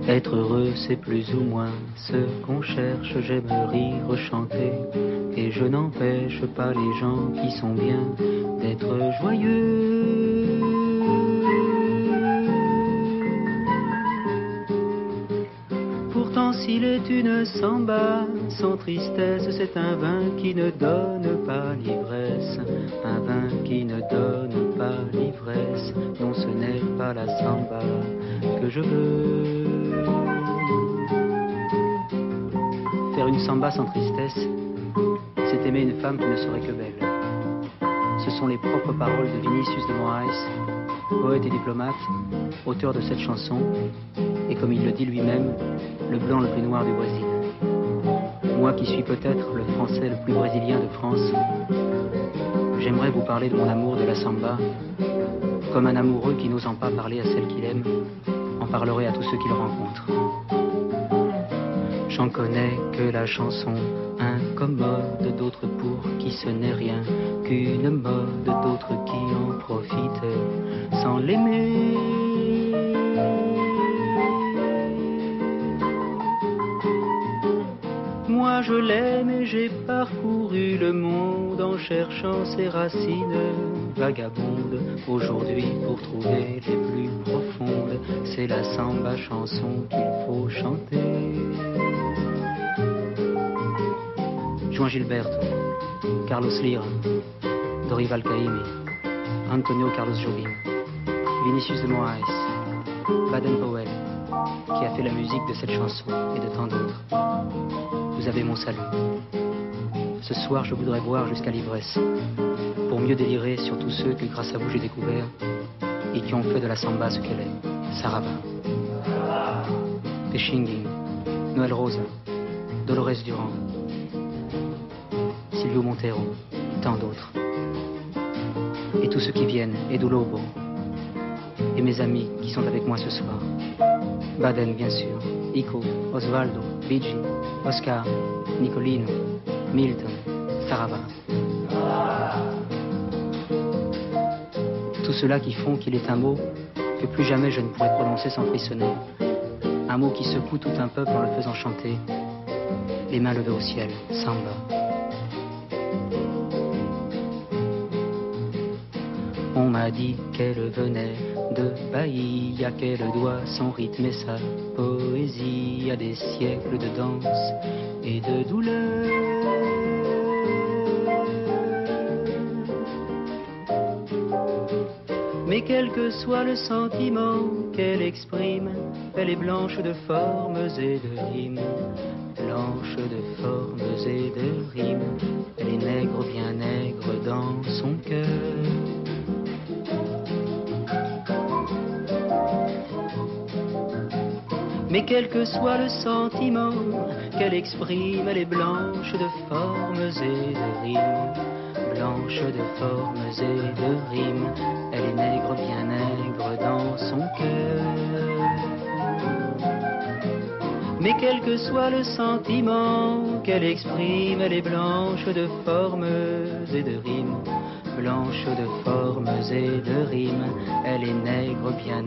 Être heureux, c'est plus ou moins ce qu'on cherche. J'aime rire, chanter, et je n'empêche pas les gens qui sont bien d'être joyeux. Pourtant, s'il est une samba sans tristesse, c'est un vin qui ne donne pas l'ivresse. Un vin qui ne donne pas l'ivresse. Non, ce n'est pas la samba que je veux. Faire une samba sans tristesse, c'est aimer une femme qui ne serait que belle. Ce sont les propres paroles de Vinicius de Moraes, poète et diplomate, auteur de cette chanson, et comme il le dit lui-même, le blanc le plus noir du Brésil. Moi qui suis peut-être le français le plus brésilien de France, j'aimerais vous parler de mon amour de la samba, comme un amoureux qui n'osant pas parler à celle qu'il aime, en parlerait à tous ceux qu'il rencontre. J'en connais que la chanson incommode, d'autres pour qui ce n'est rien qu'une mode, d'autres qui en profitent sans l'aimer. Moi je l'aime et j'ai parcouru le monde en cherchant ses racines vagabondes. Aujourd'hui pour trouver les plus profondes, c'est la samba chanson qu'il faut chanter. Juan Gilberto, Carlos Lira, Dorival Caymmi, Antonio Carlos Jobim, Vinicius de Moraes, Baden Powell, qui a fait la musique de cette chanson et de tant d'autres. Vous avez mon salut. Ce soir, je voudrais boire jusqu'à l'ivresse, pour mieux délirer sur tous ceux que grâce à vous j'ai découvert et qui ont fait de la samba ce qu'elle est. Saraba, Pechinguin, Noël Rosa, Dolores Durand, Silvio Montero, tant d'autres. Et tous ceux qui viennent, Edu Lobo, et mes amis qui sont avec moi ce soir. Baden, bien sûr, Ico, Osvaldo, Bigi, Oscar, Nicolino, Milton, Sarava. Tout cela qui font qu'il est un mot que plus jamais je ne pourrais prononcer sans frissonner. Un mot qui secoue tout un peuple en le faisant chanter, les mains levées au ciel, samba. On m'a dit qu'elle venait de Bahia, qu'elle doit son rythme et sa poésie à des siècles de danse et de douleur. Mais quel que soit le sentiment qu'elle exprime, elle est blanche de formes et de rimes. Blanche de formes et de rimes, elle est nègre, bien nègre dans son cœur. Mais quel que soit le sentiment qu'elle exprime, elle est blanche de formes et de rimes. Blanche de formes et de rimes, elle est nègre, bien nègre dans son cœur. Mais quel que soit le sentiment qu'elle exprime, elle est blanche de formes et de rimes. Blanche de formes et de rimes, elle est nègre, bien